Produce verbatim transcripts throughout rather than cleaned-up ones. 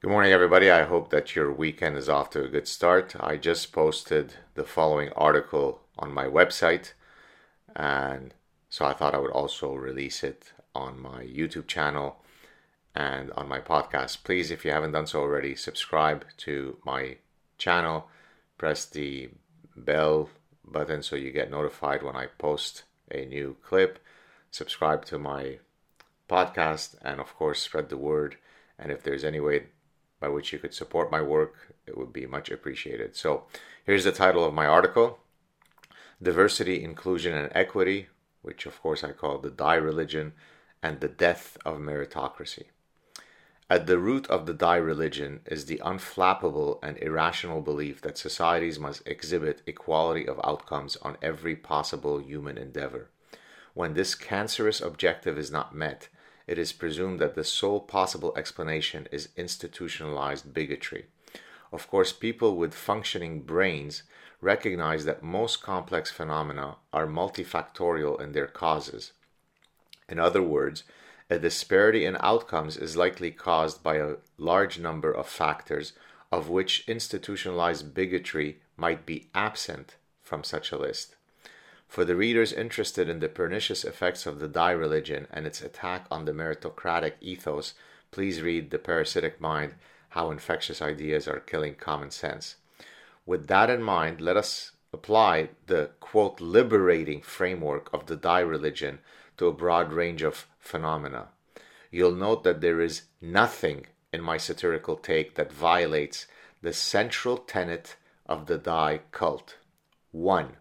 Good morning, everybody. I hope that your weekend is off to a good start. I just posted the following article on my website, and so I thought I would also release it on my YouTube channel and on my podcast. Please, if you haven't done so already, subscribe to my channel, press the bell button so you get notified when I post a new clip, subscribe to my podcast, and of course, spread the word. And if there's any way by which you could support my work, it would be much appreciated. So here's the title of my article: Diversity, Inclusion, and Equity, which of course I call the Die Religion, and the Death of Meritocracy. At the root of the Die Religion is the unflappable and irrational belief that societies must exhibit equality of outcomes on every possible human endeavor. When this cancerous objective is not met, it is presumed that the sole possible explanation is institutionalized bigotry. Of course, people with functioning brains recognize that most complex phenomena are multifactorial in their causes. In other words, a disparity in outcomes is likely caused by a large number of factors, of which institutionalized bigotry might be absent from such a list. For the readers interested in the pernicious effects of the Die Religion and its attack on the meritocratic ethos, please read The Parasitic Mind: How Infectious Ideas Are Killing Common Sense. With that in mind, let us apply the, quote, liberating framework of the Die Religion to a broad range of phenomena. You'll note that there is nothing in my satirical take that violates the central tenet of the Die cult. One,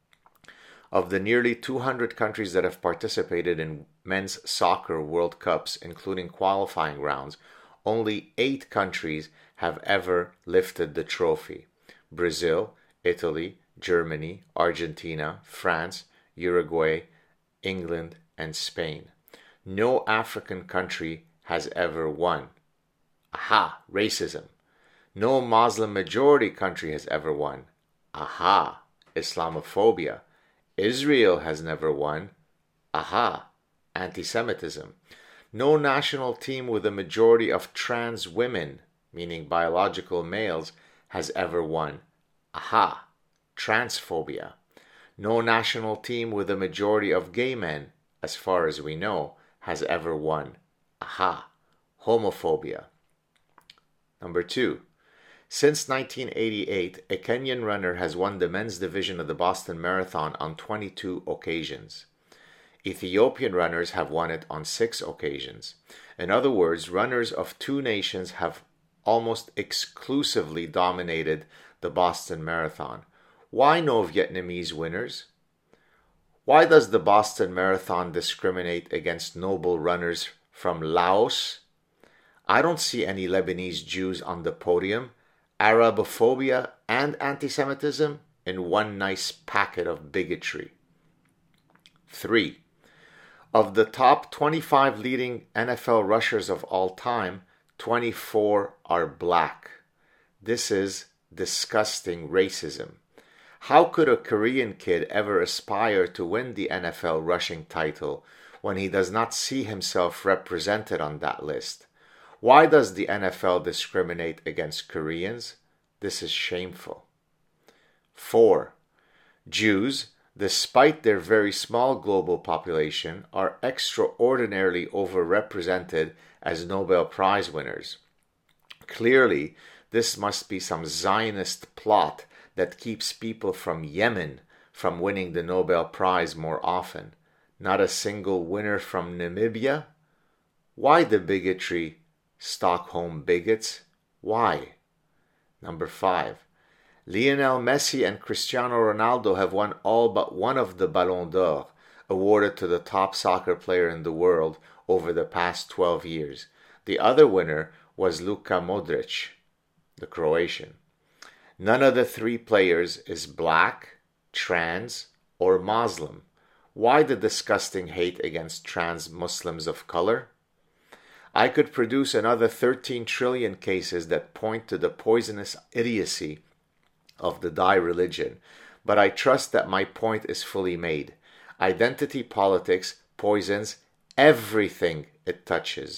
of the nearly two hundred countries that have participated in men's soccer World Cups, including qualifying rounds, only eight countries have ever lifted the trophy: Brazil, Italy, Germany, Argentina, France, Uruguay, England, and Spain. No African country has ever won. Aha, racism. No Muslim majority country has ever won. Aha, Islamophobia. Israel has never won. Aha, anti-Semitism. No national team with a majority of trans women, meaning biological males, has ever won. Aha, transphobia. No national team with a majority of gay men, as far as we know, has ever won. Aha, homophobia. Number two, since nineteen eighty-eight, a Kenyan runner has won the men's division of the Boston Marathon on twenty-two occasions. Ethiopian runners have won it on six occasions. In other words, runners of two nations have almost exclusively dominated the Boston Marathon. Why no Vietnamese winners? Why does the Boston Marathon discriminate against noble runners from Laos? I don't see any Lebanese Jews on the podium. Arabophobia and anti-Semitism in one nice packet of bigotry. Three, of the top twenty-five leading N F L rushers of all time, twenty-four are black. This is disgusting racism. How could a Korean kid ever aspire to win the N F L rushing title when he does not see himself represented on that list? Why does the N F L discriminate against Koreans? This is shameful. Four, Jews, despite their very small global population, are extraordinarily overrepresented as Nobel Prize winners. Clearly, this must be some Zionist plot that keeps people from Yemen from winning the Nobel Prize more often. Not a single winner from Namibia? Why the bigotry? Stockholm bigots. Why? Number five. Lionel Messi and Cristiano Ronaldo have won all but one of the Ballon d'Or, awarded to the top soccer player in the world over the past twelve years. The other winner was Luka Modric, the Croatian. None of the three players is black, trans, or Muslim. Why the disgusting hate against trans Muslims of color? I could produce another thirteen trillion cases that point to the poisonous idiocy of the Die Religion, but I trust that my point is fully made. Identity politics poisons everything it touches.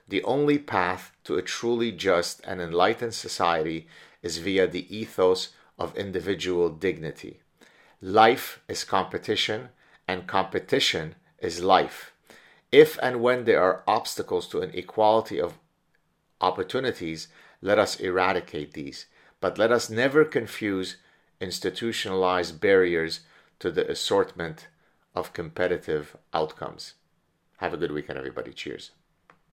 The only path to a truly just and enlightened society is via the ethos of individual dignity. Life is competition, and competition is life. If and when there are obstacles to an equality of opportunities, let us eradicate these. But let us never confuse institutionalized barriers to the assortment of competitive outcomes. Have a good weekend, everybody. Cheers.